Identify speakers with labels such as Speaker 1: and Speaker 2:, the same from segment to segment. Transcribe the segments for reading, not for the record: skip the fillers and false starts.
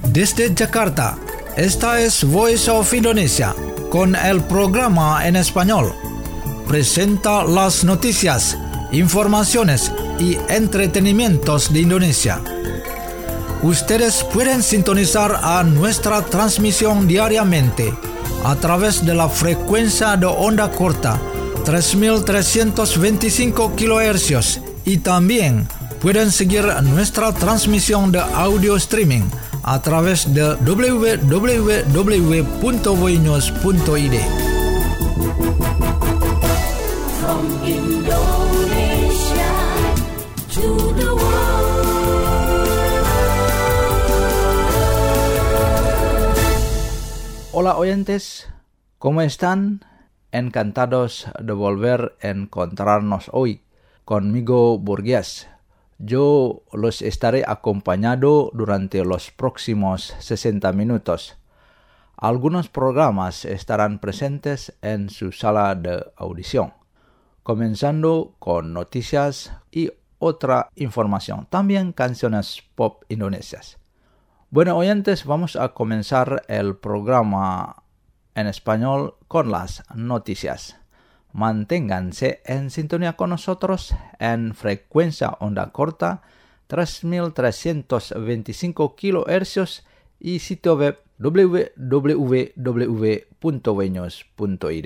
Speaker 1: Desde Jakarta, esta es Voice of Indonesia, con el programa en español. Presenta las noticias, informaciones y entretenimientos de Indonesia. Ustedes pueden sintonizar a nuestra transmisión diariamente a través de la frecuencia de onda corta 3.325 kHz y también pueden seguir nuestra transmisión de audio streaming a través de www.voinews.id.
Speaker 2: From Indonesia to the world.
Speaker 3: Hola oyentes, ¿cómo están? Encantados de volver a encontrarnos hoy. Conmigo Burgués. Yo los estaré acompañando durante los próximos 60 minutos. Algunos programas estarán presentes en su sala de audición, comenzando con noticias y otra información, también canciones pop indonesias. Bueno, oyentes, vamos a comenzar el programa en español con las noticias. Manténganse en sintonía con nosotros en frecuencia onda corta 3.325 kHz y sitio web www.voinews.id.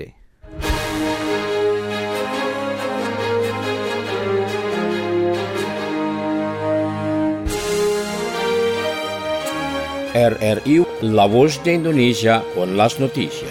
Speaker 4: RRI, La Voz de Indonesia con las noticias.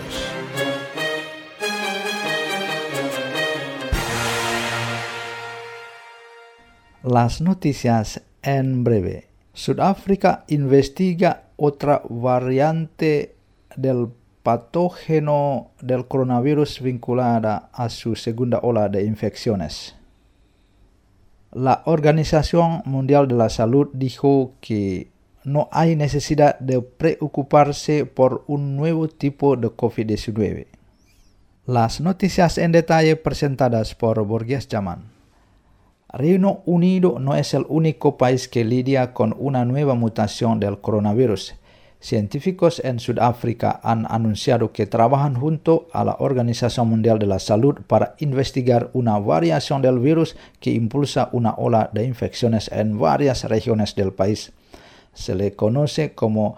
Speaker 3: Las noticias en breve. Sudáfrica investiga otra variante del patógeno del coronavirus vinculada a su segunda ola de infecciones. La Organización Mundial de la Salud dijo que no hay necesidad de preocuparse por un nuevo tipo de COVID-19. Las noticias en detalle presentadas por Burgués Jaman. Reino Unido no es el único país que lidia con una nueva mutación del coronavirus. Científicos en Sudáfrica han anunciado que trabajan junto a la Organización Mundial de la Salud para investigar una variación del virus que impulsa una ola de infecciones en varias regiones del país. Se le conoce como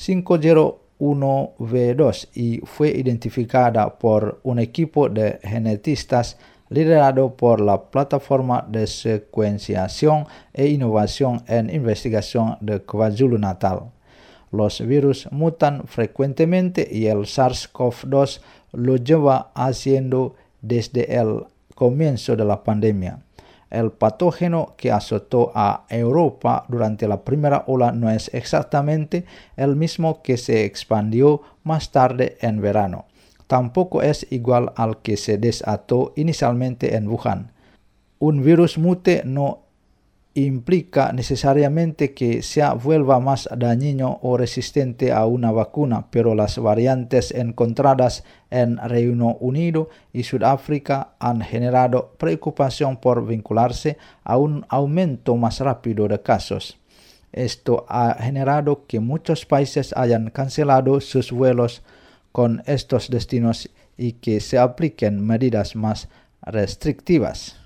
Speaker 3: 501V2 y fue identificada por un equipo de genetistas liderado por la Plataforma de Secuenciación e Innovación en Investigación de KwaZulu-Natal. Los virus mutan frecuentemente y el SARS-CoV-2 lo lleva haciendo desde el comienzo de la pandemia. El patógeno que azotó a Europa durante la primera ola no es exactamente el mismo que se expandió más tarde en verano. Tampoco es igual al que se desató inicialmente en Wuhan. Un virus mute no implica necesariamente que se vuelva más dañino o resistente a una vacuna, pero las variantes encontradas en Reino Unido y Sudáfrica han generado preocupación por vincularse a un aumento más rápido de casos. Esto ha generado que muchos países hayan cancelado sus vuelos con estos destinos y que se apliquen medidas más restrictivas.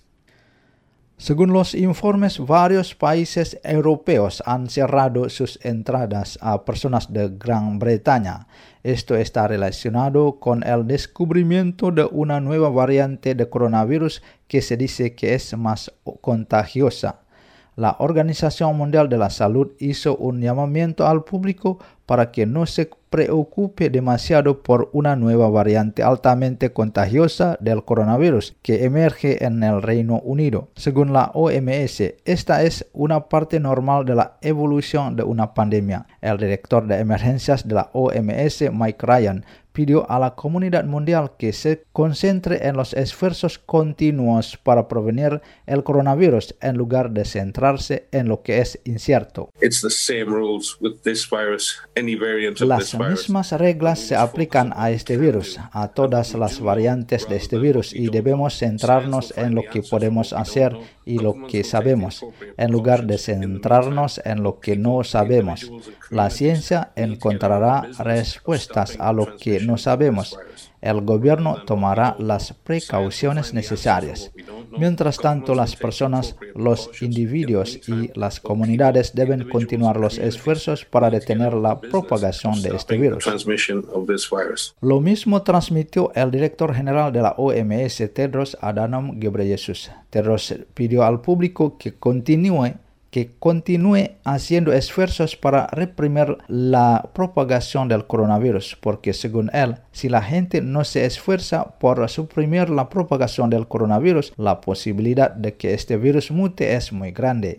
Speaker 3: Según los informes, varios países europeos han cerrado sus entradas a personas de Gran Bretaña. Esto está relacionado con el descubrimiento de una nueva variante de coronavirus que se dice que es más contagiosa. La Organización Mundial de la Salud hizo un llamamiento al público para que no se preocupe demasiado por una nueva variante altamente contagiosa del coronavirus que emerge en el Reino Unido. Según la OMS, esta es una parte normal de la evolución de una pandemia. El director de emergencias de la OMS, Mike Ryan, pidió a la comunidad mundial que se concentre en los esfuerzos continuos para prevenir el coronavirus en lugar de centrarse en lo que es incierto.
Speaker 5: It's the same rules with this virus
Speaker 3: Las mismas reglas se aplican a este virus, a todas las variantes de este virus, y debemos centrarnos en lo que podemos hacer y lo que sabemos, en lugar de centrarnos en lo que no sabemos. La ciencia encontrará respuestas a lo que no sabemos. El gobierno tomará las precauciones necesarias. Mientras tanto, las personas, los individuos y las comunidades deben continuar los esfuerzos para detener la propagación de este virus. Lo mismo transmitió el director general de la OMS, Tedros Adhanom Ghebreyesus. Tedros pidió al público que continúe haciendo esfuerzos para reprimir la propagación del coronavirus, porque según él, si la gente no se esfuerza por suprimir la propagación del coronavirus, la posibilidad de que este virus mute es muy grande.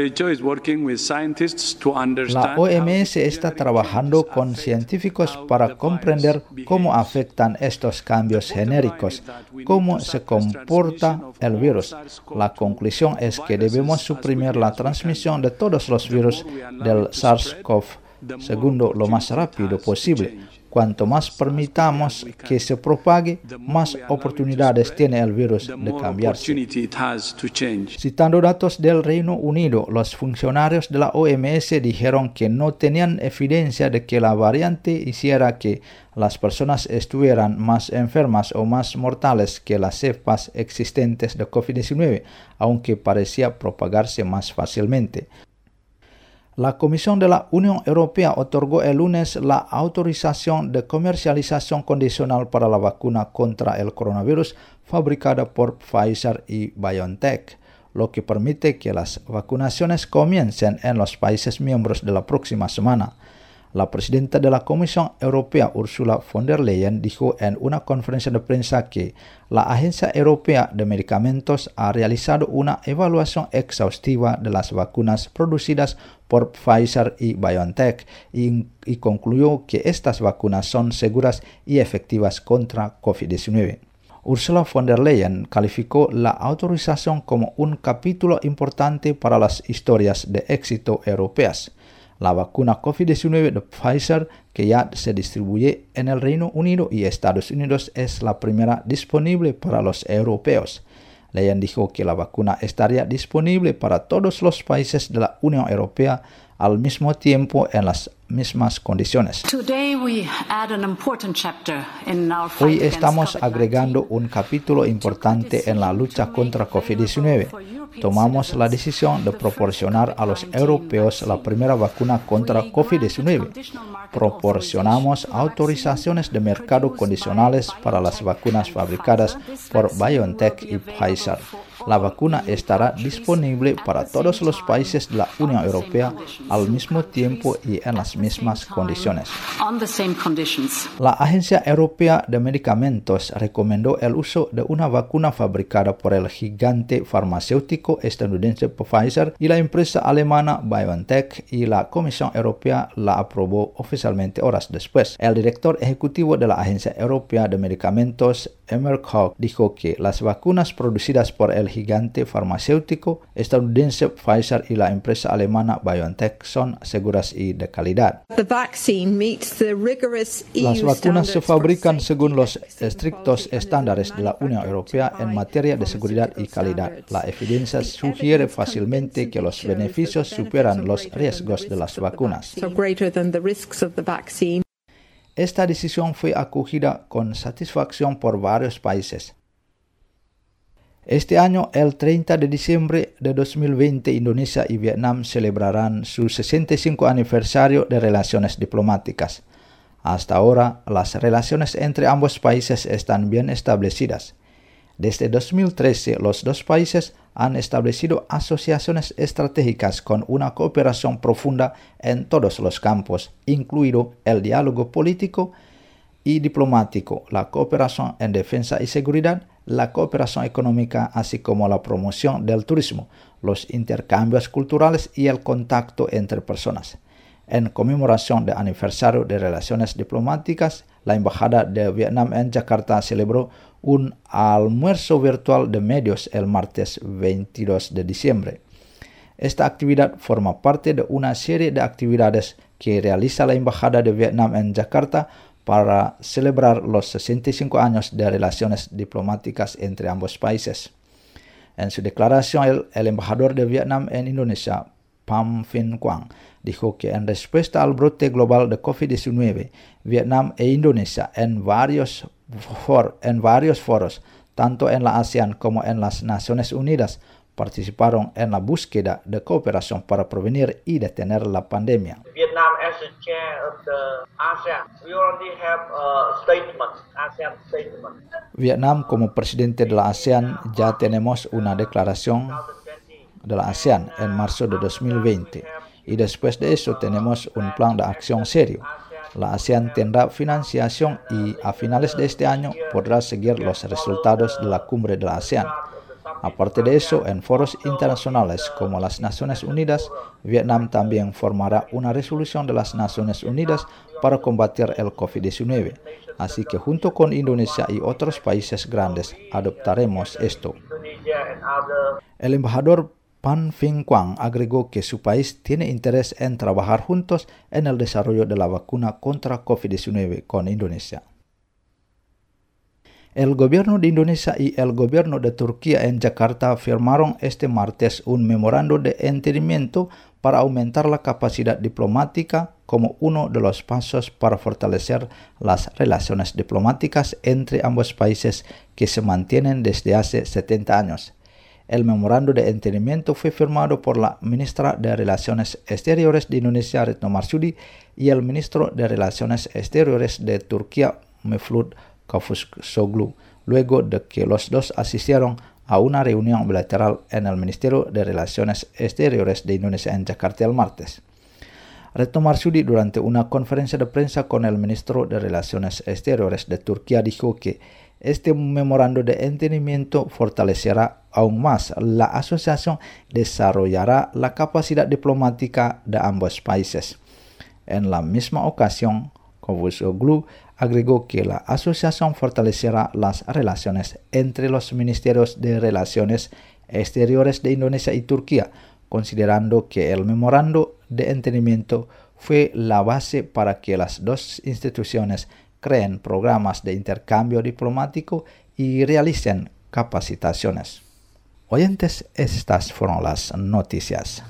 Speaker 3: La OMS está trabajando con científicos para comprender cómo afectan estos cambios genéricos, cómo se comporta el virus. La conclusión es que debemos suprimir la transmisión de todos los virus del SARS-CoV-2 lo más rápido posible. Cuanto más permitamos que se propague, más oportunidades tiene el virus de cambiarse. Citando datos del Reino Unido, los funcionarios de la OMS dijeron que no tenían evidencia de que la variante hiciera que las personas estuvieran más enfermas o más mortales que las cepas existentes de COVID-19, aunque parecía propagarse más fácilmente. La Comisión de la Unión Europea otorgó el lunes la autorización de comercialización condicional para la vacuna contra el coronavirus fabricada por Pfizer y BioNTech, lo que permite que las vacunaciones comiencen en los países miembros de la próxima semana. La presidenta de la Comisión Europea, Ursula von der Leyen, dijo en una conferencia de prensa que la Agencia Europea de Medicamentos ha realizado una evaluación exhaustiva de las vacunas producidas por Pfizer y BioNTech y concluyó que estas vacunas son seguras y efectivas contra COVID-19. Ursula von der Leyen calificó la autorización como un capítulo importante para las historias de éxito europeas. La vacuna COVID-19 de Pfizer, que ya se distribuye en el Reino Unido y Estados Unidos, es la primera disponible para los europeos. Leyen dijo que la vacuna estaría disponible para todos los países de la Unión Europea al mismo tiempo en las mismas condiciones. Hoy estamos agregando un capítulo importante en la lucha contra COVID-19. Tomamos la decisión de proporcionar a los europeos la primera vacuna contra COVID-19. Proporcionamos autorizaciones de mercado condicionales para las vacunas fabricadas por BioNTech y Pfizer. La vacuna estará disponible para todos los países de la Unión Europea al mismo tiempo y en las mismas condiciones. La Agencia Europea de Medicamentos recomendó el uso de una vacuna fabricada por el gigante farmacéutico estadounidense Pfizer y la empresa alemana BioNTech, y la Comisión Europea la aprobó oficialmente horas después. El director ejecutivo de la Agencia Europea de Medicamentos, Emmer Koch, dijo que las vacunas producidas por el gigante farmacéutico estadounidense Pfizer y la empresa alemana BioNTech son seguras y de calidad. Las vacunas se fabrican según los estrictos estándares de la Unión Europea en materia de seguridad y calidad. La evidencia sugiere fácilmente que los beneficios superan los riesgos de las vacunas. Esta decisión fue acogida con satisfacción por varios países. Este año, el 30 de diciembre de 2020, Indonesia y Vietnam celebrarán su 65 aniversario de relaciones diplomáticas. Hasta ahora, las relaciones entre ambos países están bien establecidas. Desde 2013, los dos países han establecido asociaciones estratégicas con una cooperación profunda en todos los campos, incluido el diálogo político y diplomático, la cooperación en defensa y seguridad, la cooperación económica, así como la promoción del turismo, los intercambios culturales y el contacto entre personas. En conmemoración del aniversario de relaciones diplomáticas, la Embajada de Vietnam en Yakarta celebró un almuerzo virtual de medios el martes 22 de diciembre. Esta actividad forma parte de una serie de actividades que realiza la Embajada de Vietnam en Jakarta para celebrar los 65 años de relaciones diplomáticas entre ambos países. En su declaración, el embajador de Vietnam en Indonesia, Pham Vinh Quang, dijo que en respuesta al brote global de COVID-19, Vietnam e Indonesia en varios foros, tanto en la ASEAN como en las Naciones Unidas, participaron en la búsqueda de cooperación para prevenir y detener la pandemia.
Speaker 5: Vietnam, as the chair of the ASEAN, we already have a statement, ASEAN statement.
Speaker 3: Vietnam, como presidente de la ASEAN, ya tenemos una declaración de la ASEAN en marzo de 2020 y después de eso tenemos un plan de acción serio. La ASEAN tendrá financiación y a finales de este año podrá seguir los resultados de la cumbre de la ASEAN. Aparte de eso, en foros internacionales como las Naciones Unidas, Vietnam también formará una resolución de las Naciones Unidas para combatir el COVID-19. Así que junto con Indonesia y otros países grandes adoptaremos esto. El embajador Pham Vinh Quang agregó que su país tiene interés en trabajar juntos en el desarrollo de la vacuna contra COVID-19 con Indonesia. El gobierno de Indonesia y el gobierno de Turquía en Jakarta firmaron este martes un memorando de entendimiento para aumentar la capacidad diplomática como uno de los pasos para fortalecer las relaciones diplomáticas entre ambos países que se mantienen desde hace 70 años. El memorando de entendimiento fue firmado por la ministra de Relaciones Exteriores de Indonesia, Retno Marsudi, y el ministro de Relaciones Exteriores de Turquía, Mevlut Cavusoglu, luego de que los dos asistieron a una reunión bilateral en el Ministerio de Relaciones Exteriores de Indonesia en Jakarta el martes. Retno Marsudi, durante una conferencia de prensa con el ministro de Relaciones Exteriores de Turquía, dijo que este memorando de entendimiento fortalecerá aún más la asociación, desarrollará la capacidad diplomática de ambos países. En la misma ocasión, Cavusoglu agregó que la asociación fortalecerá las relaciones entre los ministerios de Relaciones Exteriores de Indonesia y Turquía, considerando que el memorando de entendimiento fue la base para que las dos instituciones creen programas de intercambio diplomático y realicen capacitaciones. Oyentes, estas fueron las noticias.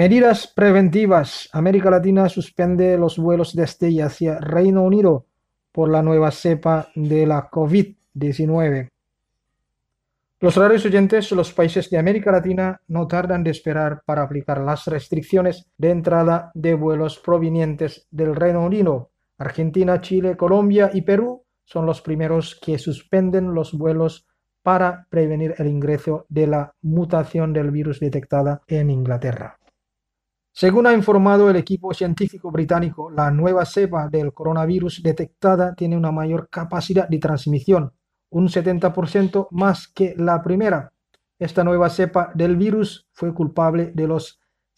Speaker 6: Medidas preventivas. América Latina suspende los vuelos desde y hacia Reino Unido por la nueva cepa de la COVID-19. Los radios oyentes, los países de América Latina no tardan de esperar para aplicar las restricciones de entrada de vuelos provenientes del Reino Unido. Argentina, Chile, Colombia y Perú son los primeros que suspenden los vuelos para prevenir el ingreso de la mutación del virus detectada en Inglaterra. Según ha informado el equipo científico británico, la nueva cepa del coronavirus detectada tiene una mayor capacidad de transmisión, un 70% más que la primera. Esta nueva cepa del virus fue culpable de los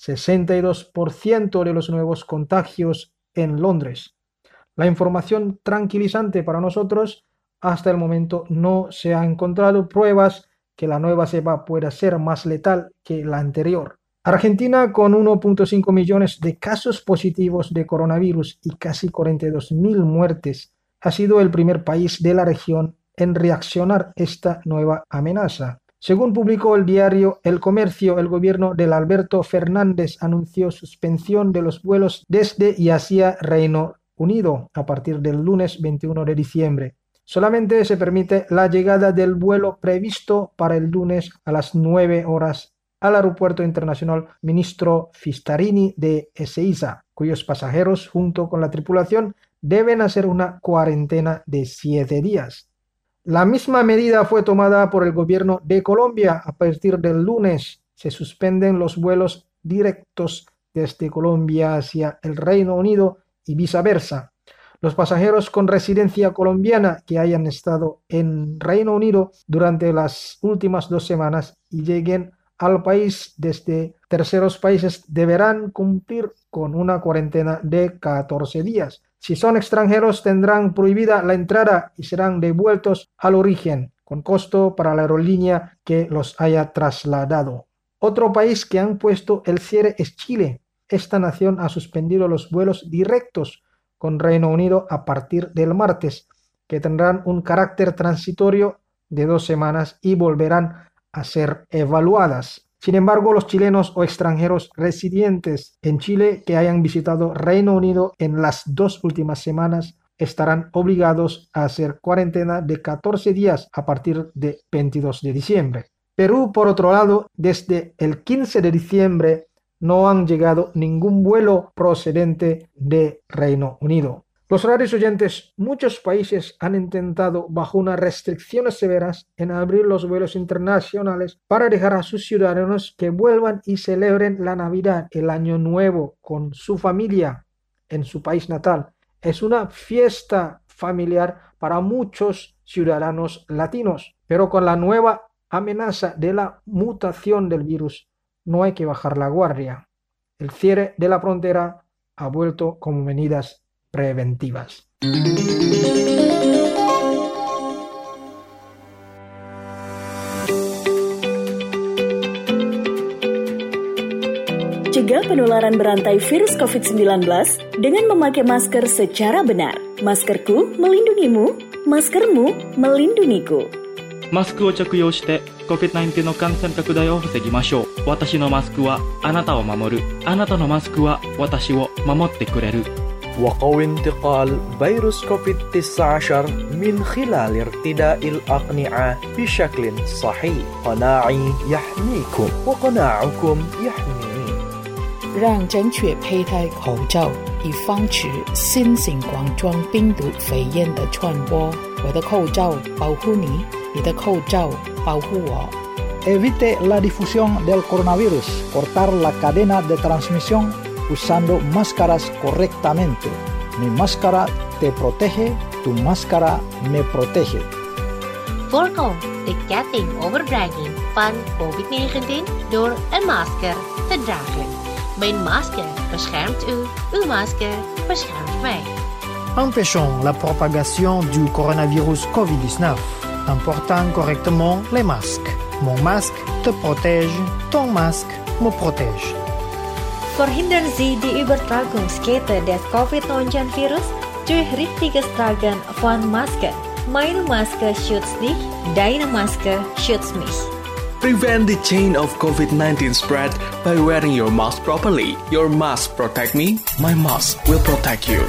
Speaker 6: 62% de los nuevos contagios en Londres. La información tranquilizante para nosotros: hasta el momento no se han encontrado pruebas que la nueva cepa pueda ser más letal que la anterior. Argentina, con 1.5 millones de casos positivos de coronavirus y casi 42.000 muertes, ha sido el primer país de la región en reaccionar a esta nueva amenaza. Según publicó el diario El Comercio, el gobierno de Alberto Fernández anunció suspensión de los vuelos desde y hacia Reino Unido a partir del lunes 21 de diciembre. Solamente se permite la llegada del vuelo previsto para el lunes a las 9 horas al Aeropuerto Internacional Ministro Fistarini de Ezeiza, cuyos pasajeros junto con la tripulación deben hacer una cuarentena de 7 días. La misma medida fue tomada por el gobierno de Colombia. A partir del lunes se suspenden los vuelos directos desde Colombia hacia el Reino Unido y viceversa. Los pasajeros con residencia colombiana que hayan estado en Reino Unido durante las últimas 2 semanas y lleguen al país desde terceros países deberán cumplir con una cuarentena de 14 días. Si son extranjeros, tendrán prohibida la entrada y serán devueltos al origen, con costo para la aerolínea que los haya trasladado. Otro país que han puesto el cierre es Chile. Esta nación ha suspendido los vuelos directos con Reino Unido a partir del martes, que tendrán un carácter transitorio de 2 semanas y volverán a ser evaluadas. Sin embargo, los chilenos o extranjeros residentes en Chile que hayan visitado Reino Unido en las 2 últimas semanas estarán obligados a hacer cuarentena de 14 días a partir de 22 de diciembre. Perú, por otro lado, desde el 15 de diciembre no han llegado ningún vuelo procedente de Reino Unido. Los radios oyentes, muchos países han intentado, bajo unas restricciones severas, en abrir los vuelos internacionales para dejar a sus ciudadanos que vuelvan y celebren la Navidad, el Año Nuevo, con su familia en su país natal. Es una fiesta familiar para muchos ciudadanos latinos, pero con la nueva amenaza de la mutación del virus, no hay que bajar la guardia. El cierre de la frontera ha vuelto como medidas preventivas.
Speaker 7: Cegah penularan berantai virus COVID-19 dengan memakai masker secara benar. Maskerku melindungimu, maskermu melindungiku.
Speaker 8: マスクを着用して COVID-19 の感染拡大を防ぎましょう。私のマスクはあなたを守る。あなたのマスクは私を守ってくれる。
Speaker 9: وقوي انتقال فيروس كوفيد-19 من خلال ارتداء الأقنعة بشكل صحيح. قناعي يحميكم وقناعكم يحميني.
Speaker 10: 让正确佩戴口罩，以防止新型冠状病毒肺炎的传播。我的口罩保护你，你的口罩保护我。
Speaker 1: Evite la difusión del coronavirus. Cortar la cadena de transmisión usando máscaras correctamente. Mi máscara te protege, tu máscara me protege.
Speaker 11: Voorkom de ketting-overdraging van COVID-19 door een masker te dragen. Mijn masker beschermt u, uw masker beschermt mij.
Speaker 12: Empêchons la propagation du coronavirus COVID-19 en portant correctement les masques. Mon masque te protège, ton masque me protège.
Speaker 13: Verhindern Sie die Übertragungskette des Covid-19-Virus durch richtiges Tragen von Masken. Meine Maske schützt dich, deine Maske schützt mich.
Speaker 9: Prevent the chain of COVID-19 spread by wearing your mask properly. Your mask protect me, my mask will protect you.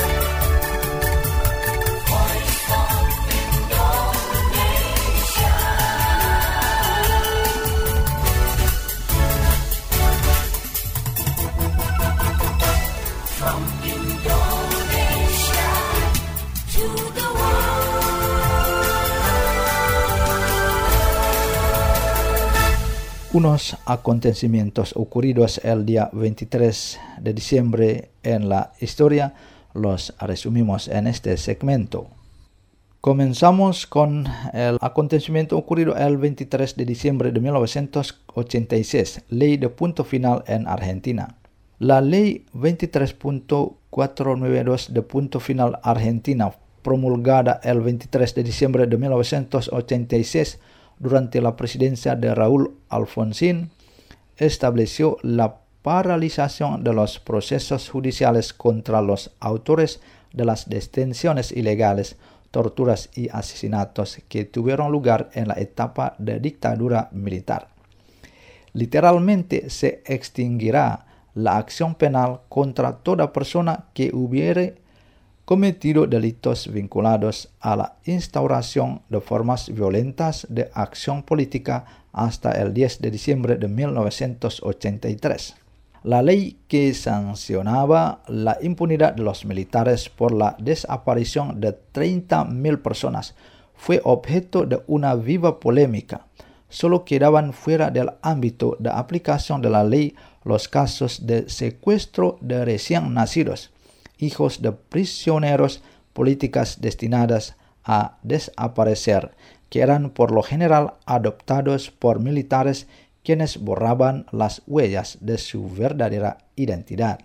Speaker 3: Unos acontecimientos ocurridos el día 23 de diciembre en la historia los resumimos en este segmento. Comenzamos con el acontecimiento ocurrido el 23 de diciembre de 1986, ley de punto final en Argentina. La ley 23.492 de punto final Argentina, promulgada el 23 de diciembre de 1986, durante la presidencia de Raúl Alfonsín, estableció la paralización de los procesos judiciales contra los autores de las detenciones ilegales, torturas y asesinatos que tuvieron lugar en la etapa de dictadura militar. Literalmente se extinguirá la acción penal contra toda persona que hubiere cometido delitos vinculados a la instauración de formas violentas de acción política hasta el 10 de diciembre de 1983. La ley que sancionaba la impunidad de los militares por la desaparición de 30.000 personas fue objeto de una viva polémica. Solo quedaban fuera del ámbito de aplicación de la ley los casos de secuestro de recién nacidos, hijos de prisioneros políticas destinadas a desaparecer, que eran por lo general adoptados por militares quienes borraban las huellas de su verdadera identidad.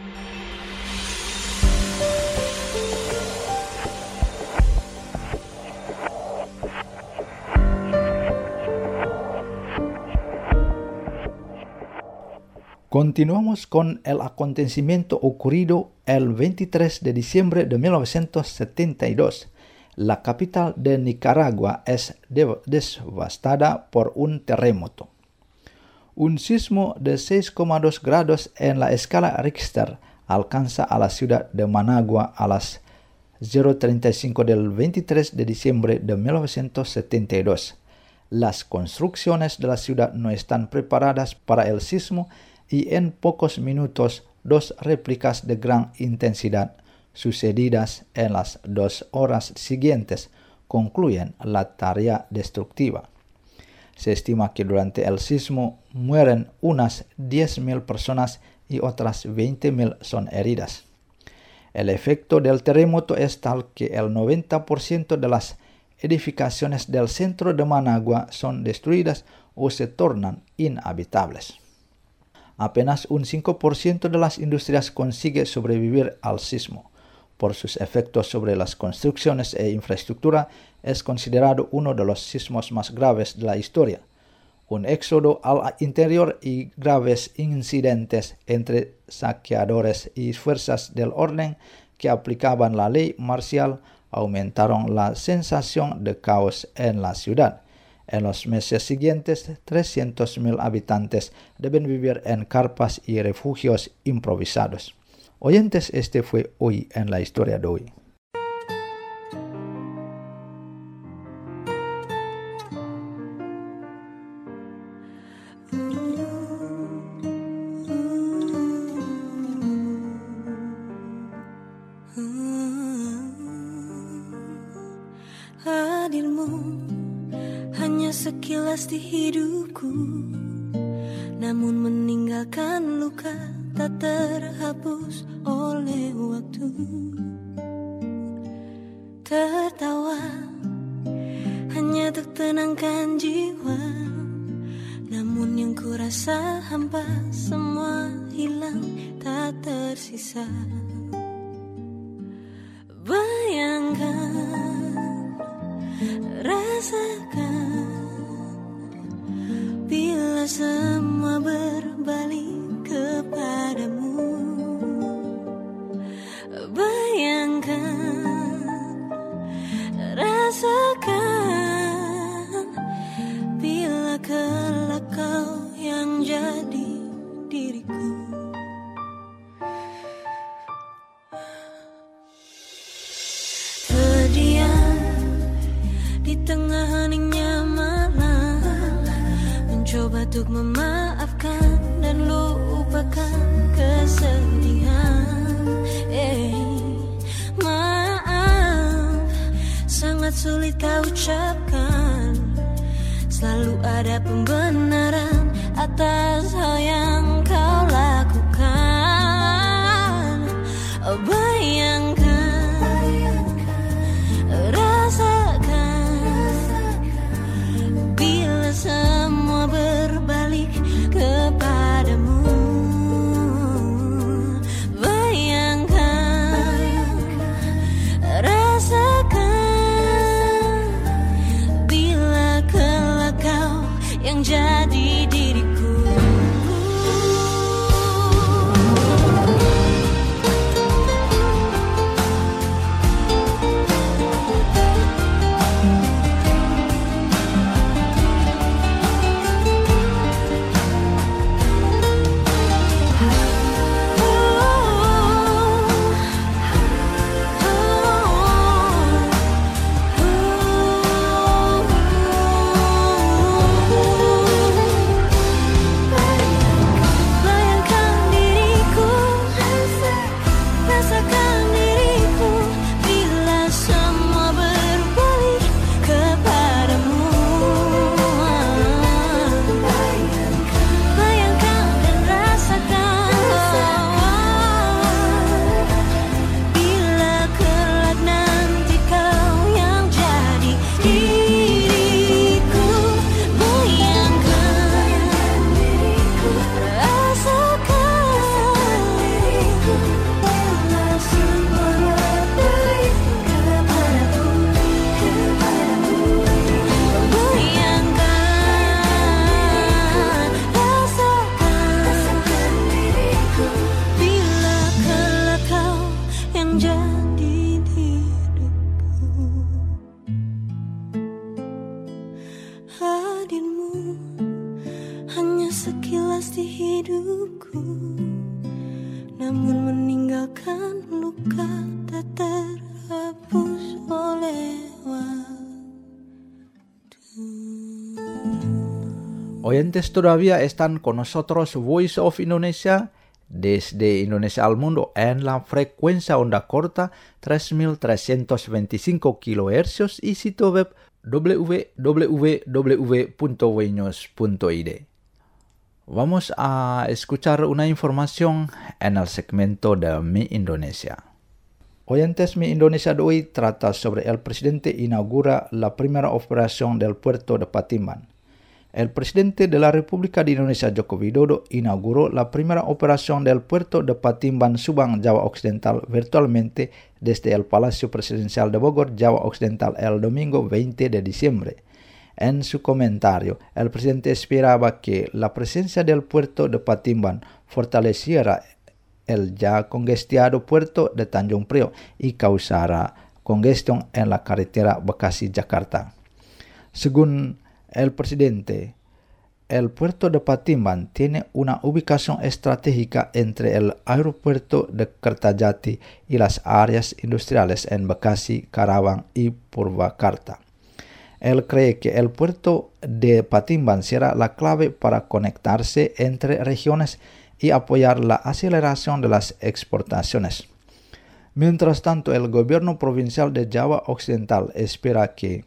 Speaker 3: Continuamos con el acontecimiento ocurrido el 23 de diciembre de 1972. La capital de Nicaragua es devastada por un terremoto. Un sismo de 6,2 grados en la escala Richter alcanza a la ciudad de Managua a las 0:35 del 23 de diciembre de 1972. Las construcciones de la ciudad no están preparadas para el sismo y en pocos minutos 2 réplicas de gran intensidad sucedidas en las 2 horas siguientes concluyen la tarea destructiva. Se estima que durante el sismo mueren unas 10.000 personas y otras 20.000 son heridas. El efecto del terremoto es tal que el 90% de las edificaciones del centro de Managua son destruidas o se tornan inhabitables. Apenas un 5% de las industrias consigue sobrevivir al sismo. Por sus efectos sobre las construcciones e infraestructura, es considerado uno de los sismos más graves de la historia. Un éxodo al interior y graves incidentes entre saqueadores y fuerzas del orden que aplicaban la ley marcial aumentaron la sensación de caos en la ciudad. En los meses siguientes, 300.000 habitantes deben vivir en carpas y refugios improvisados. Oyentes, este fue Hoy en la Historia de hoy.
Speaker 2: Hadirmu hanya sekilas di hidupku, namun meninggalkan luka tak terhapus oleh waktu. Tertawa hanya untuk tenangkan jiwa, namun yang kurasa hampa, semua hilang tak tersisa. Bayangkan, rasakan, bila semua berbalik kepadamu. Bayangkan, rasakan, bila untuk memaafkan dan lupakan kesedihan. Maaf, sangat sulit kau ucapkan. Selalu ada pembenaran atas hal yang kau lakukan. Bayangkan, rasakan, bila semua berbalik kepadamu. Bayangkan, rasakan, bila kelak kau yang jadi diriku.
Speaker 3: Oyentes todavía están con nosotros Voice of Indonesia desde Indonesia al mundo en la frecuencia onda corta 3325 kHz y sitio web www.wenews.id. Vamos a escuchar una información en el segmento de Mi Indonesia. Oyentes, Mi Indonesia de hoy trata sobre el presidente inaugura la primera operación del puerto de Patimban. El presidente de la República de Indonesia, Joko Widodo, inauguró la primera operación del puerto de Patimban, Subang, Java Occidental, virtualmente desde el Palacio Presidencial de Bogor, Java Occidental, el domingo 20 de diciembre. En su comentario, el presidente esperaba que la presencia del puerto de Patimban fortaleciera el ya congestionado puerto de Tanjung Priok y causara congestión en la carretera Bekasi-Jakarta. Según el presidente, el puerto de Patimban tiene una ubicación estratégica entre el aeropuerto de Kertajati y las áreas industriales en Bekasi, Karawang y Purwakarta. Él cree que el puerto de Patimban será la clave para conectarse entre regiones y apoyar la aceleración de las exportaciones. Mientras tanto, el gobierno provincial de Java Occidental espera que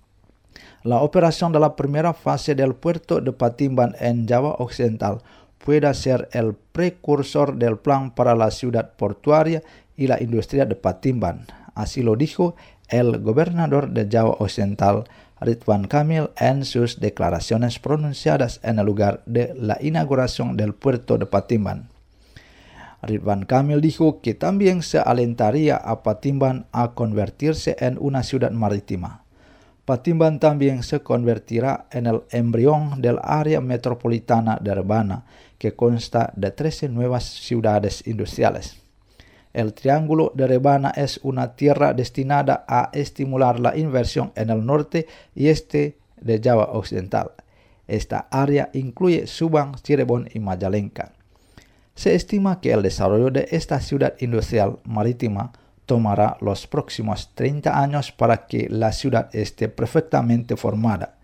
Speaker 3: la operación de la primera fase del puerto de Patimban en Java Occidental pueda ser el precursor del plan para la ciudad portuaria y la industria de Patimban. Así lo dijo el gobernador de Java Occidental, Ridwan Kamil, en sus declaraciones pronunciadas en el lugar de la inauguración del puerto de Patimban. Ridwan Kamil dijo que también se alentaría a Patimban a convertirse en una ciudad marítima. Patimban también se convertirá en el embrión del área metropolitana de Rebana, que consta de 13 nuevas ciudades industriales. El Triángulo de Rebana es una tierra destinada a estimular la inversión en el norte y este de Java Occidental. Esta área incluye Subang, Cirebon y Majalengka. Se estima que el desarrollo de esta ciudad industrial marítima tomará los próximos 30 años para que la ciudad esté perfectamente formada.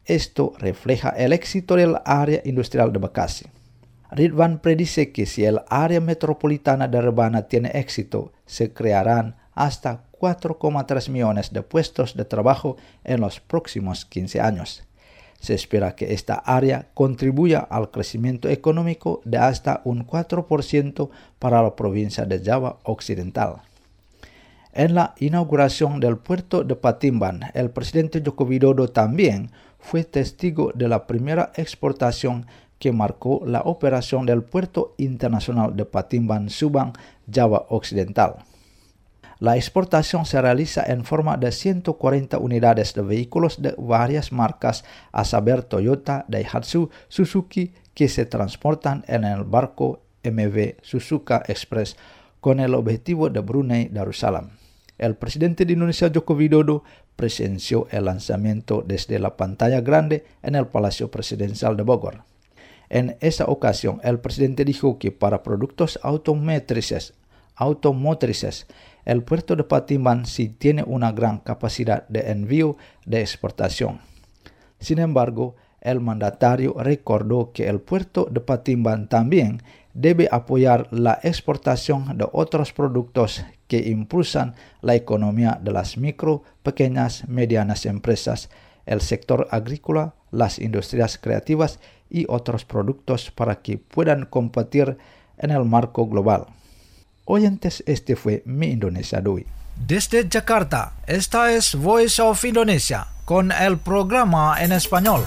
Speaker 3: Esto refleja el éxito del área industrial de Bekasi. Ridwan predice que si el área metropolitana de Rebana tiene éxito, se crearán hasta 4,3 millones de puestos de trabajo en los próximos 15 años. Se espera que esta área contribuya al crecimiento económico de hasta un 4% para la provincia de Java Occidental. En la inauguración del puerto de Patimban, el presidente Joko Widodo también fue testigo de la primera exportación que marcó la operación del puerto internacional de Patimban Subang, Java Occidental. La exportación se realiza en forma de 140 unidades de vehículos de varias marcas, a saber Toyota, Daihatsu, Suzuki, que se transportan en el barco MV Suzuka Express con el objetivo de Brunei Darussalam. El presidente de Indonesia, Joko Widodo, presenció el lanzamiento desde la pantalla grande en el Palacio Presidencial de Bogor. En esa ocasión, el presidente dijo que para productos automotrices, el puerto de Patimban sí tiene una gran capacidad de envío de exportación. Sin embargo, el mandatario recordó que el puerto de Patimban también debe apoyar la exportación de otros productos que impulsan la economía de las micro, pequeñas, medianas empresas, el sector agrícola, las industrias creativas y otros productos para que puedan competir en el marco global. Oyentes, este fue Mi Indonesia de hoy.
Speaker 1: Desde Jakarta, esta es Voice of Indonesia con el programa en español.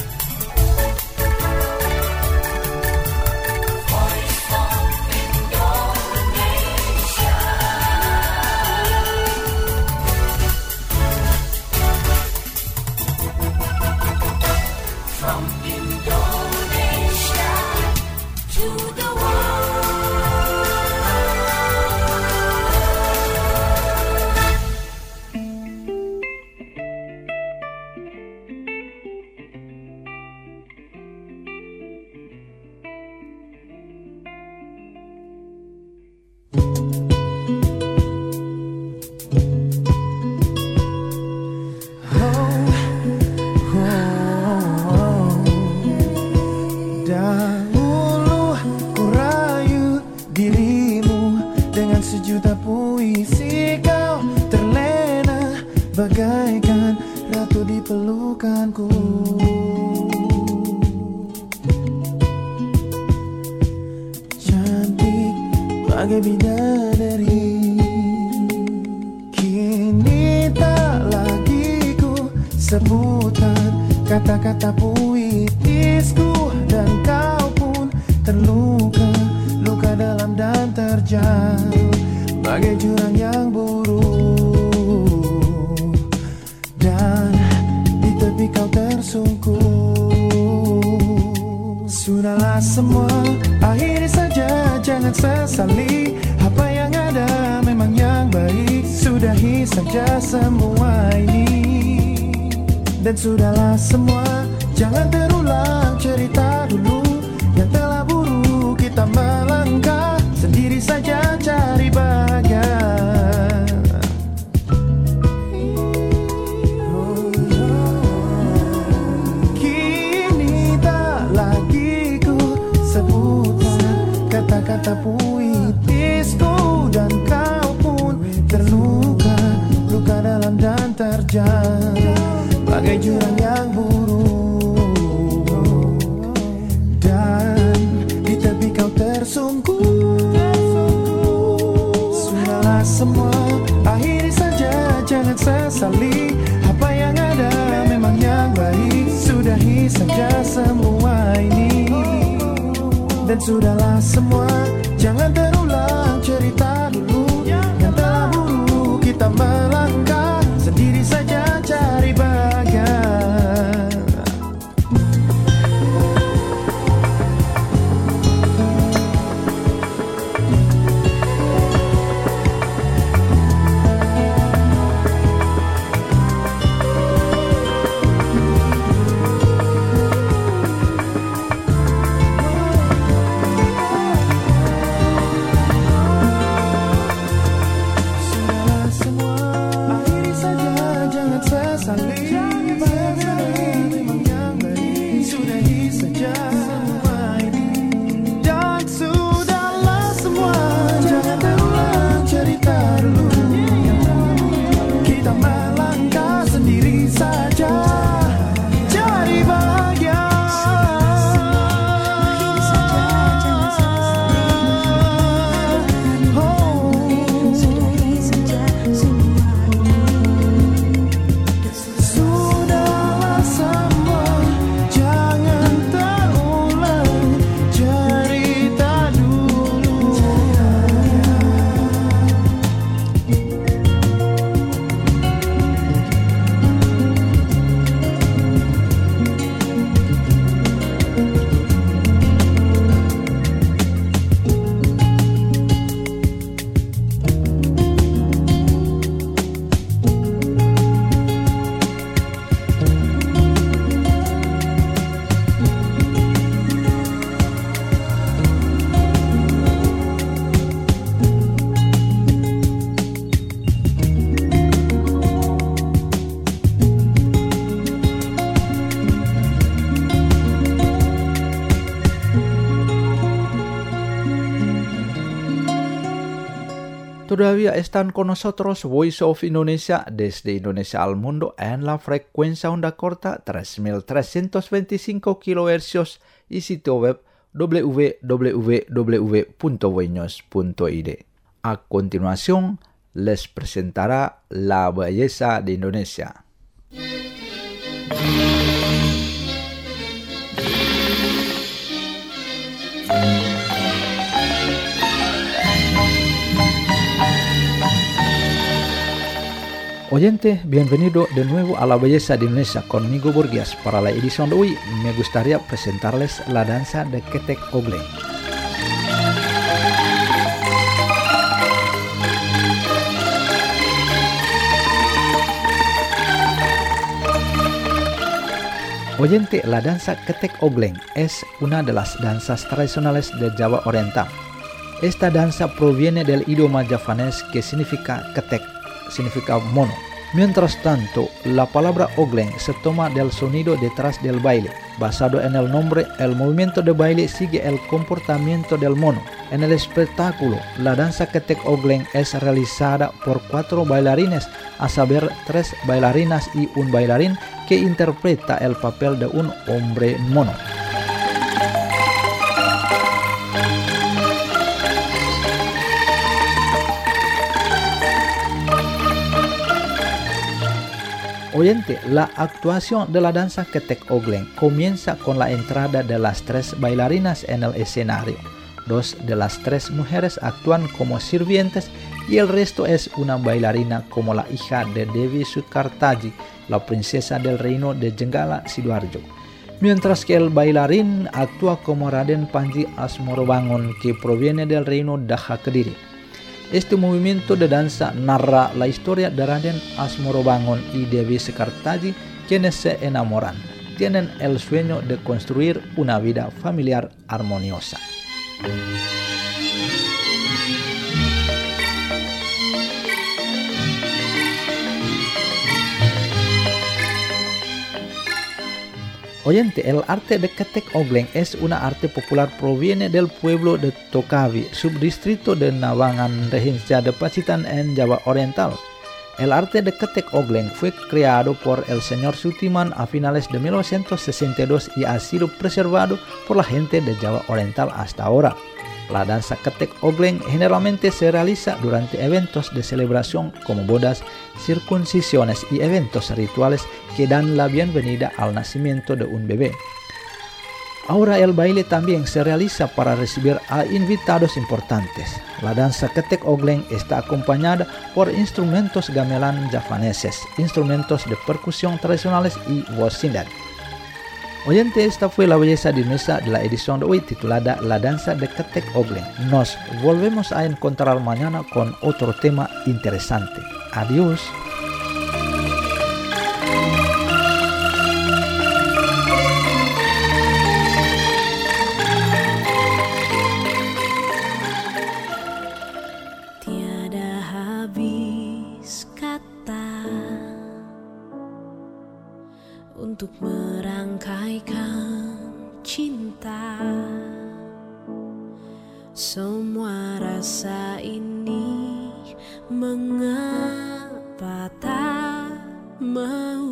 Speaker 14: bagaikan ratu di pelukanku. Cantik bagai bidadari, kini tak lagi ku sebutan kata-kata puitisku, dan kau pun terluka, luka dalam dan terjal bagai jurang yang buruk, dan di tepi kau tersungkur. Sudahlah semua, akhiri saja, jangan sesali. Apa yang ada memang yang baik, sudahi saja semua ini. Dan sudahlah semua, jangan terulang cerita dulu yang telah buruk. Kita melangkah sendiri saja cari bahagia. Kini tak lagi ku sebutkan kata-kata puitisku, dan kau pun terluka, luka dalam dan terjal bagai jurang yang buruk, dan di tepi kau tersungkur. Sudahlah semua, akhiri saja, jangan sesali. Apa yang ada memang yang baik, sudahi saja semua ini. Dan sudahlah semua, jangan terulang cerita dulu yang telah buruk. Kita melangkah sendiri saja cari bahagia.
Speaker 3: Todavía están con nosotros Voice of Indonesia desde Indonesia al mundo en la frecuencia onda corta 3325 kHz y sitio web www.voinews.id. A continuación, les presentará La Belleza de Indonesia. Oyente, bienvenido de nuevo a La Belleza de Indonesia conmigo Burgias. Para la edición de hoy me gustaría presentarles la danza de Ketek Ogleng. Oyente, la danza Ketek Ogleng es una de las danzas tradicionales de Java Oriental. Esta danza proviene del idioma javanés que significa ketek, significa mono. Mientras tanto, la palabra Ogleng se toma del sonido detrás del baile. Basado en el nombre, el movimiento de baile sigue el comportamiento del mono. En el espectáculo, la danza Ketek Ogleng es realizada por 4 bailarines, a saber 3 bailarinas y un bailarín que interpreta el papel de un hombre mono. Oyente, la actuación de la danza Ketek Ogleng comienza con la entrada de las 3 bailarinas en el escenario. 2 de las 3 mujeres actúan como sirvientes y el resto es una bailarina como la hija de Devi Sukartaji, la princesa del reino de Jenggala Sidoarjo. Mientras que el bailarín actúa como Raden Panji Asmorobangun, que proviene del reino Daha Kediri. Este movimiento de danza narra la historia de Raden Asmorobangun y Devi Sukartaji, quienes se enamoran. Tienen el sueño de construir una vida familiar armoniosa. Oyente, el arte de Ketek Ogleng es una arte popular, proviene del pueblo de Tokawi, subdistrito de Nawangan, regencia de Pacitan en Java Oriental. El arte de Ketek Ogleng fue creado por el señor Sutiman a finales de 1962 y ha sido preservado por la gente de Java Oriental hasta ahora. La danza Ketek Ogleng generalmente se realiza durante eventos de celebración como bodas, circuncisiones y eventos rituales que dan la bienvenida al nacimiento de un bebé. Ahora el baile también se realiza para recibir a invitados importantes. La danza Ketek Ogleng está acompañada por instrumentos gamelan javaneses, instrumentos de percusión tradicionales y voz sindat. Oyente, esta fue La Belleza de Indonesia de la edición de hoy titulada La Danza de Ketek Ogleng. Nos volvemos a encontrar mañana con otro tema interesante. Adiós.
Speaker 2: Tiada habis kata untuk merangkaikan cinta. Semua rasa ini mengapa tak mau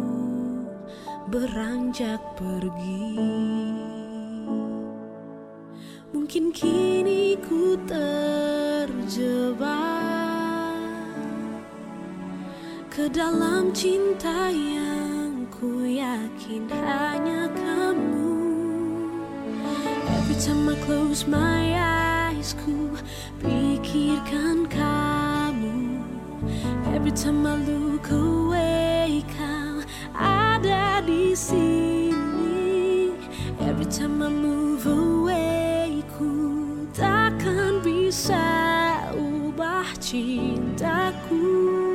Speaker 2: beranjak pergi. Mungkin kini ku terjebak ke dalam cinta yang ku yakin hanya kamu. Every time I close my eyes, ku pikirkan kamu. Every time I look away, kau ada di sini. Every time I move away, ku takkan bisa ubah cintaku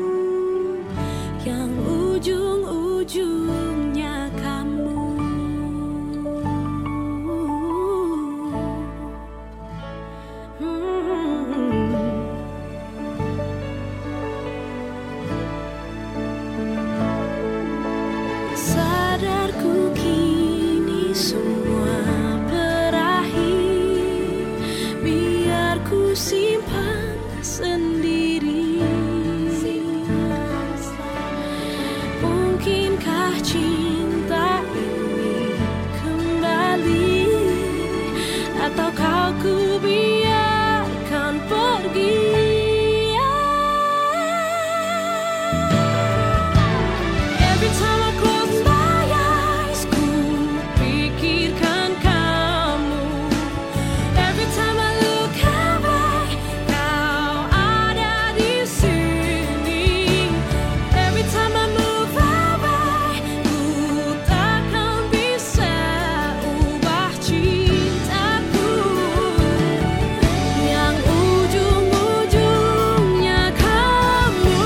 Speaker 2: yang ujung-ujungnya kamu. Sadarku kini semua berakhir, biar ku simpan sendiri Apakah cinta ini kembali, atau kau ku biarkan pergi? Every time I close my eyes, ku pikirkan kamu. Every time I look away, kau ada di sini. Every time I move away, ku takkan bisa ubah cintaku yang ujung-ujungnya kamu.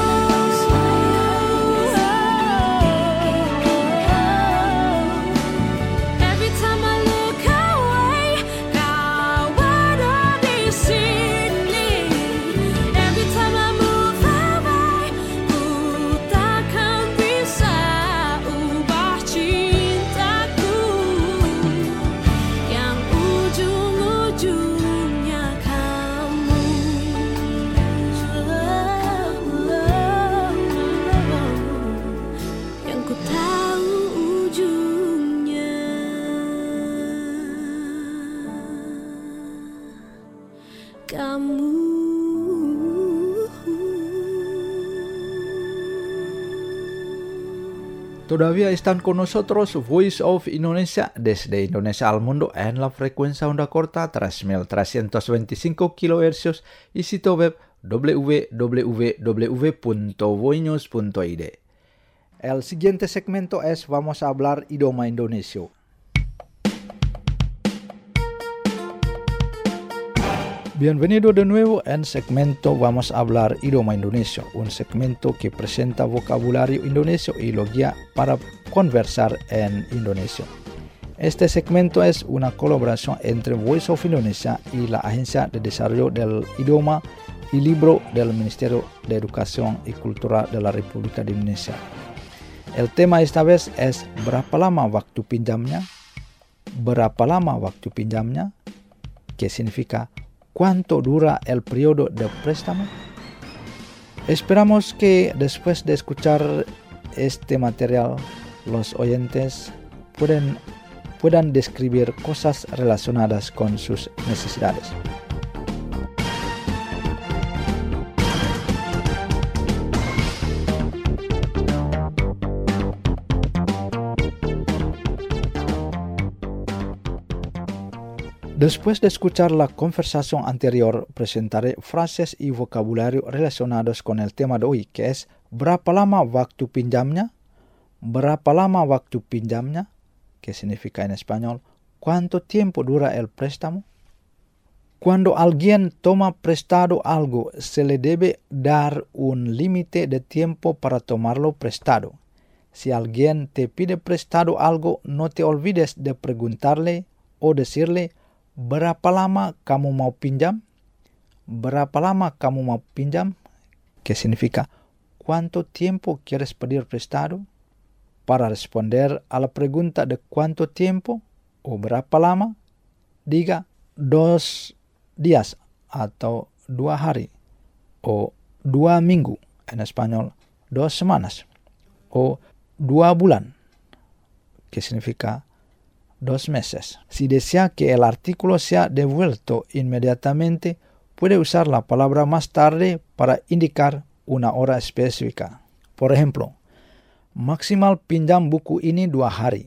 Speaker 2: Every time I look away, kau ada di sini. Every time I move away, ku takkan bisa ubah cintaku yang ujung-ujungnya kamu. Yang ku tahu ujungnya kamu.
Speaker 3: Todavía están con nosotros Voice of Indonesia desde Indonesia al mundo en la frecuencia onda corta 3.325 kHz y sitio web www.voinews.id. El siguiente segmento es Vamos a hablar idioma indonesio. Bienvenido de nuevo en segmento Vamos a hablar idioma indonesio, un segmento que presenta vocabulario indonesio y lo guía para conversar en indonesio. Este segmento es una colaboración entre Voice of Indonesia y la Agencia de Desarrollo del Idioma y Libro del Ministerio de Educación y Cultura de la República de Indonesia. El tema esta vez es ¿berapa lama waktu pinjamnya? ¿Berapa lama waktu pinjamnya? Que significa ¿cuánto dura el periodo de préstamo? Esperamos que después de escuchar este material, los oyentes puedan describir cosas relacionadas con sus necesidades. Después de escuchar la conversación anterior, presentaré frases y vocabulario relacionados con el tema de hoy, que es ¿berapa lama waktu pinjamnya? ¿Berapa lama waktu pinjamnya? Que significa en español ¿cuánto tiempo dura el préstamo? Cuando alguien toma prestado algo, se le debe dar un límite de tiempo para tomarlo prestado. Si alguien te pide prestado algo, no te olvides de preguntarle o decirle ¿berapa lama kamu mau pinjam? ¿Berapa lama kamu mau pinjam? Que significa ¿cuánto tiempo quieres pedir prestado? Para responder a la pregunta de ¿cuánto tiempo? O ¿berapa lama? Diga 2 días atau 2 hari o 2 minggu, en español 2 semanas o 2 bulan, que significa 2 meses. Si desea que el artículo sea devuelto inmediatamente, puede usar la palabra más tarde para indicar una hora específica. Por ejemplo, maksimal pinjam buku ini 2 hari.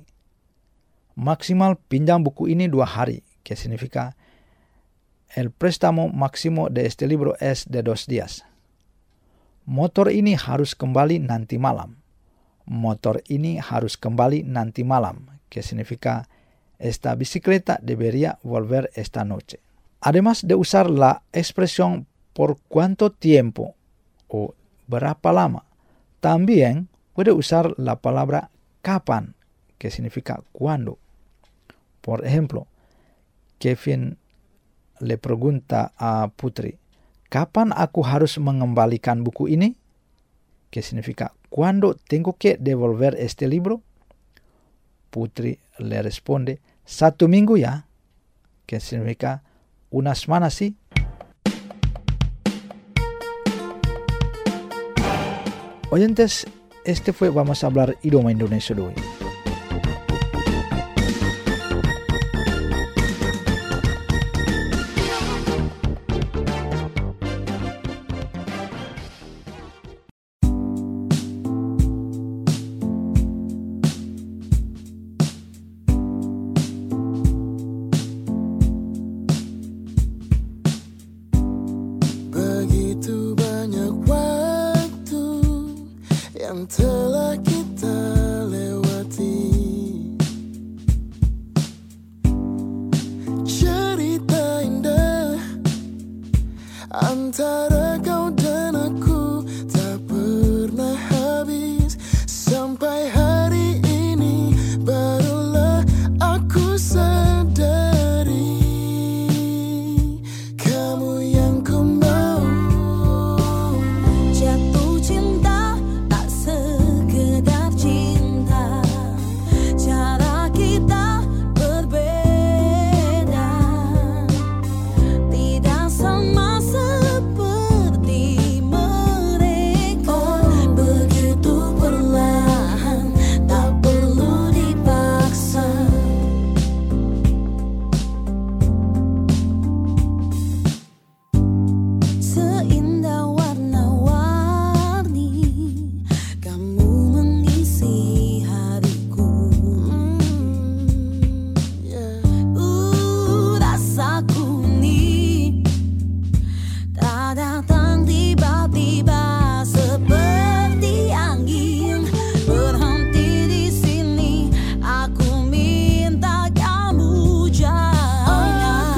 Speaker 3: Maksimal pinjam buku ini 2 hari, que significa el préstamo máximo de este libro es de 2 días. Motor ini harus kembali nanti malam. Motor ini harus kembali nanti malam, que significa esta bicicleta debería volver esta noche. Además de usar la expresión por cuánto tiempo o berapa lama, también puede usar la palabra kapan, que significa cuándo. Por ejemplo, Kevin le pregunta a Putri, ¿kapan aku harus mengembalikan buku ini? Que significa ¿cuándo tengo que devolver este libro? Putri le responde 1 minggu ya, que significa una semana sí. Oyentes, este fue Vamos a Hablar Idioma Indonesia de hoy.
Speaker 14: Telah kita lewati, cerita indah antara kau dan aku tak pernah habis. Sampai hari ini barulah aku sadari kamu yang ku mau.
Speaker 2: Jatuh cinta sekedar cinta, cara kita berbeda, tidak sama seperti mereka. Begitu perlahan, tak perlu dipaksa. Seindah warna-warni kamu mengisi hariku. Rasaku ini tak datang tiba-tiba seperti angin berhenti di sini. Aku minta kamu jangan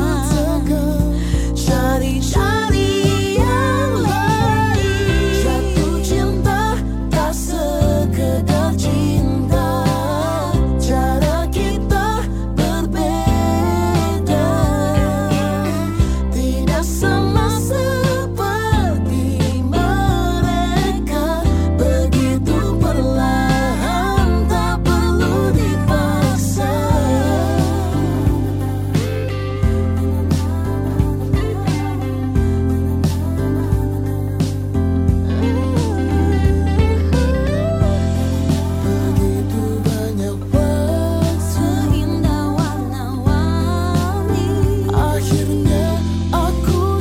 Speaker 2: cari-cari yang lain. Jatuh cinta tak sekedar cinta, cara kita berbeda, tidak sama seperti mereka. Begitu perlahan, tak perlu dipaksa. Begitu banyak waktu, seindah warna-warni. Akhirnya aku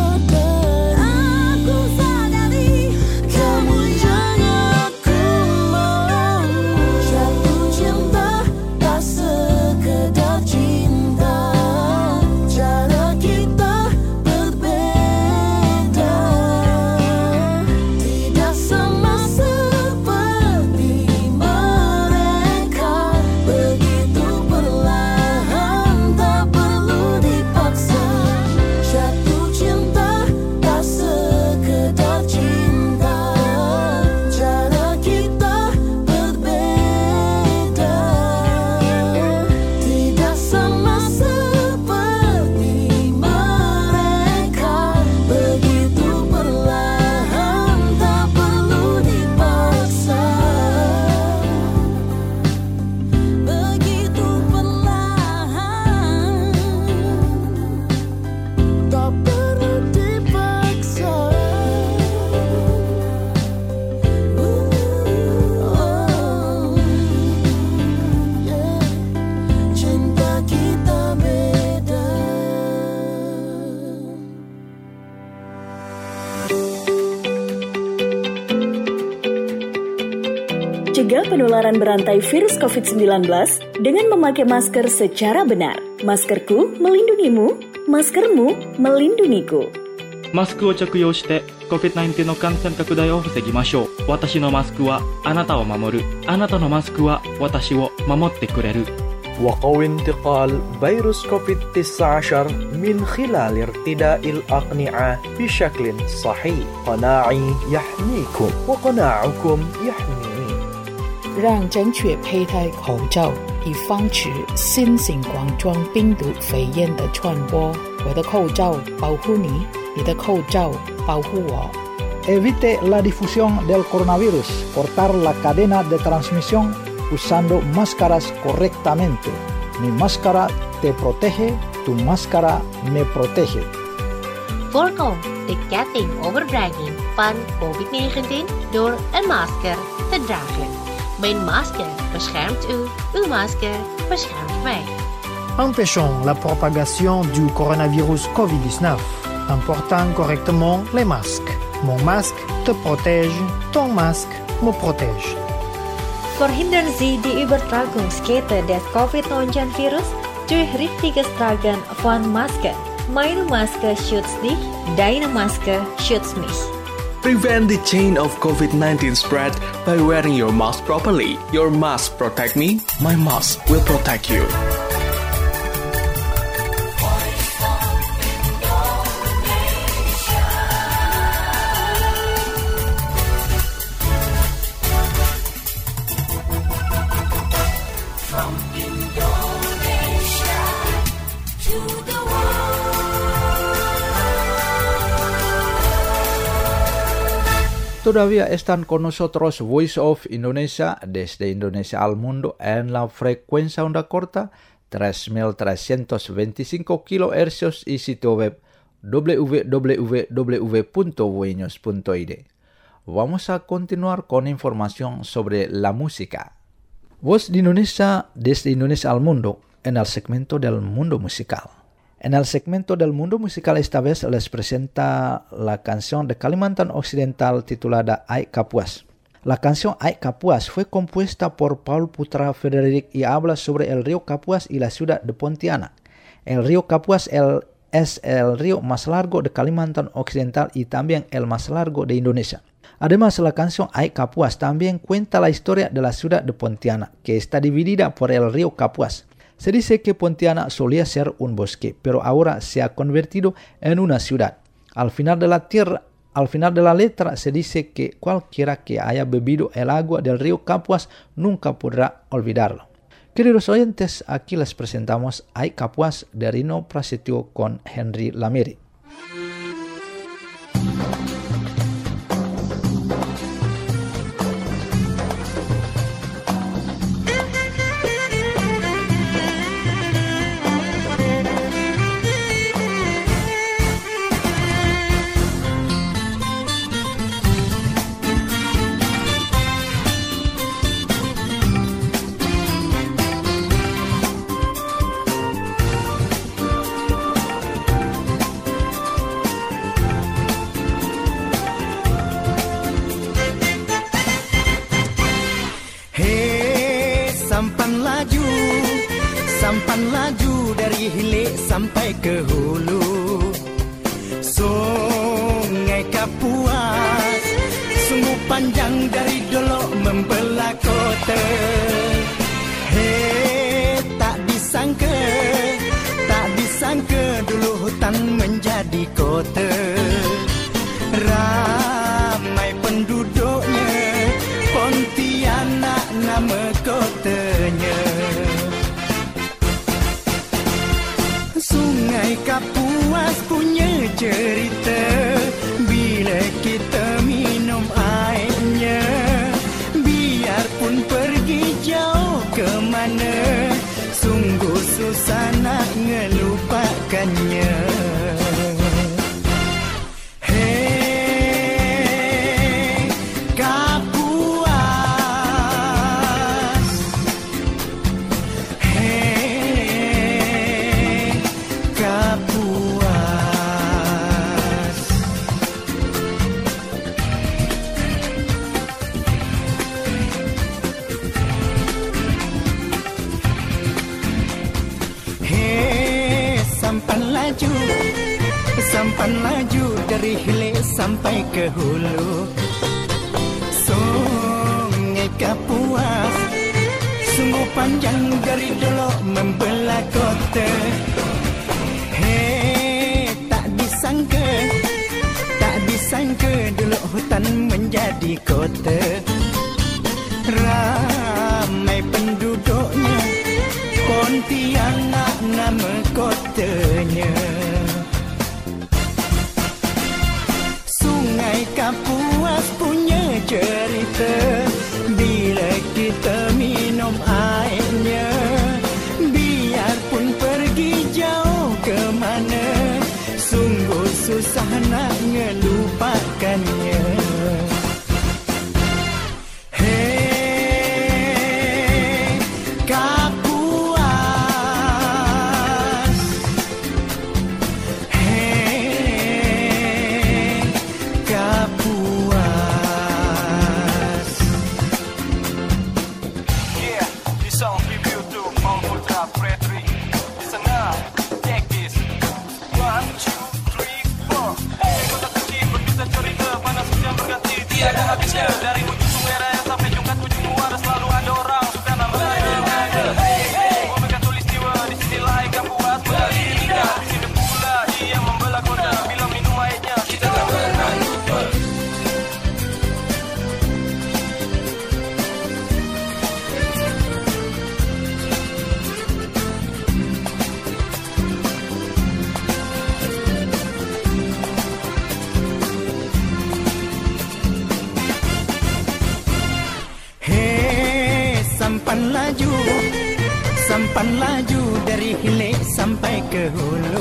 Speaker 2: sadari kamu yang aku mau. Jatuh cinta tak sekedar cinta, cara kita berbeda, tidak sama seperti mereka. Begitu perlahan, tak perlu dipaksa. Jatuh cinta tak sekedar cinta, cara kita berbeda, tidak sama seperti mereka. Begitu perlahan, tak perlu dipaksa. Begitu perlahan, tak perlu dipaksa. Cinta kita beda.
Speaker 7: Cegah penularan berantai virus COVID-19 dengan memakai masker secara benar. Maskerku melindungimu, maskermu melindungiku.
Speaker 8: マスクを着用して COVID-19 の感染拡大を防ぎましょう。私のマスクはあなたを守る。あなたのマスクは私を守ってくれる。
Speaker 15: وقوي انتقال فيروس كوفيد-19 من خلال ارتداء الأقنعة بشكل صحيح. قناعي يحميكم وقناعكم يحميني.
Speaker 10: 让正确佩戴口罩，以防止新型冠状病毒肺炎的传播。我的口罩保护你，你的口罩保护我。
Speaker 3: Evite la difusión del coronavirus, cortar la cadena de transmisión usando máscaras correctamente. Mi máscara te protege, tu máscara me protege.
Speaker 11: Voorkom de ketting overdraging van COVID-19 door een masker te dragen. Mijn masker beschermt u, uw masker beschermt mij.
Speaker 12: Empêchons la propagation du coronavirus COVID-19 en portant correctement les masques. Mon masque te protège, ton masque me protège.
Speaker 13: Verhindern Sie die Übertragungskette des Covid-19-Virus durch richtiges Tragen von Maske. Meine Maske schützt dich, deine Maske schützt mich.
Speaker 9: Prevent the chain of COVID-19 spread by wearing your mask properly. Your mask protect me, my mask will protect you.
Speaker 3: Todavía están con nosotros Voice of Indonesia desde Indonesia al mundo en la frecuencia onda corta 3325 kHz y sitio web www.voinews.id. Vamos a continuar con información sobre la música. Voz de Indonesia desde Indonesia al mundo en el segmento del mundo musical. En el segmento del mundo musical esta vez les presenta la canción de Kalimantan Occidental titulada Ai Kapuas. La canción Ai Kapuas fue compuesta por Paul Putra Frederick y habla sobre el río Kapuas y la ciudad de Pontianak. El río Kapuas es el río más largo de Kalimantan Occidental y también el más largo de Indonesia. Además, la canción Ai Kapuas también cuenta la historia de la ciudad de Pontianak, que está dividida por el río Kapuas. Se dice que Pontianak solía ser un bosque, pero ahora se ha convertido en una ciudad. Al final de la letra se dice que cualquiera que haya bebido el agua del río Kapuas nunca podrá olvidarlo. Queridos oyentes, aquí les presentamos Ai Kapuas de Rino Prasetyo con Henry Lamiri.
Speaker 16: Sampan laju dari hilir sampai ke hulu. Sungai Kapuas sungguh panjang dari Dolok membelah kota. Tak disangka dulu hutan menjadi kota. Ramai penduduknya, Pontianak nama kotanya. Sungai Kapuas punya cerita bila kita minum airnya. Biarpun pergi jauh ke mana, sungguh susah nak ngelupakannya. Sampan laju dari hilir sampai ke hulu. Sungai Kapuas sungguh panjang dari Dolok membelah kota. Tak disangka Dolok hutan menjadi kota. Ramai penduduknya, Pontianak nama kotanya. Sungai Kapuas punya cerita bila kita minum airnya. Biarpun pergi jauh ke mana, sungguh susah nak ngelupakannya. sampan laju dari hilir sampai ke hulu.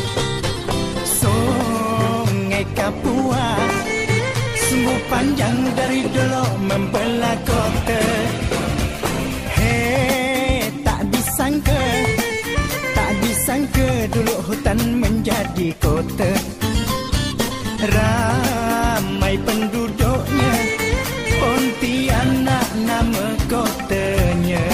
Speaker 16: Sungai Kapua sungguh panjang dari dulu membelah kota. Hei, tak disangka dulu hutan menjadi kota. Ramai penduduknya, Pontianak nama kotanya.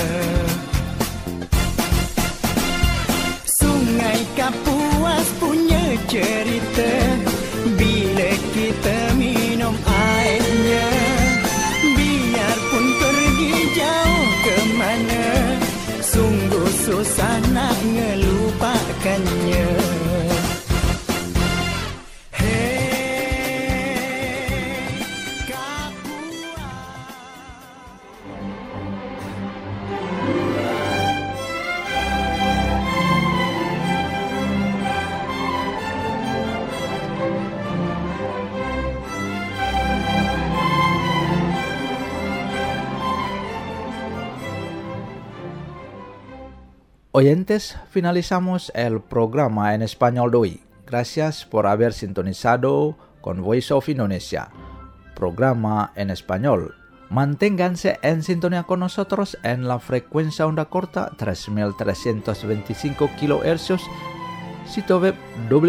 Speaker 16: Sungai Kapuas punya cerita bila kita minum airnya. Biarpun pergi jauh ke mana, sungguh susah nak ngelupakannya.
Speaker 3: Oyentes, finalizamos el programa en español de hoy. Gracias por haber sintonizado con Voice of Indonesia, programa en español. Manténganse en sintonía con nosotros en la frecuencia onda corta 3325 kHz, sitio web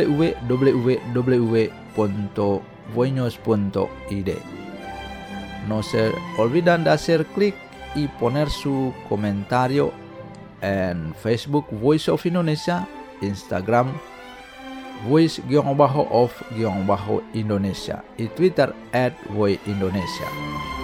Speaker 3: www.voinos.id. No se olviden de hacer clic y poner su comentario en Facebook Voice of Indonesia, Instagram Voice_of_Indonesia y Twitter @voiceindonesia.